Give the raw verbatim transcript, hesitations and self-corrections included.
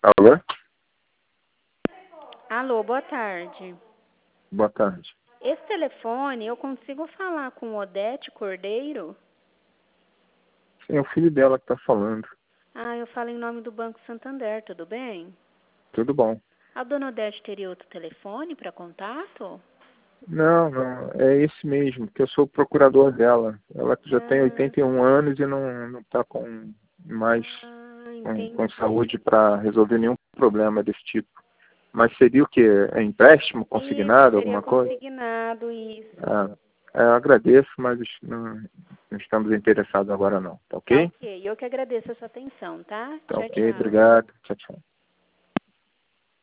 Alô? Alô, boa tarde. Boa tarde. Esse telefone, eu consigo falar com Odete Cordeiro? Sim, é o filho dela que está falando. Ah, eu falo em nome do Banco Santander, tudo bem? Tudo bom. A dona Odete teria outro telefone para contato? Não, não, é esse mesmo, que eu sou o procurador dela. Ela que já tem Ah, oitenta e um anos e não não está com mais ah, com, entendi. com saúde para resolver nenhum problema desse tipo. Mas seria o quê? É empréstimo, Isso, consignado, seria alguma coisa? consignado, isso. Ah, é, eu agradeço, mas não, não estamos interessados agora não, tá Tá ok? ok, eu que agradeço a sua atenção, tá? Tá Tchau, ok, tchau. obrigado. Tchau, tchau.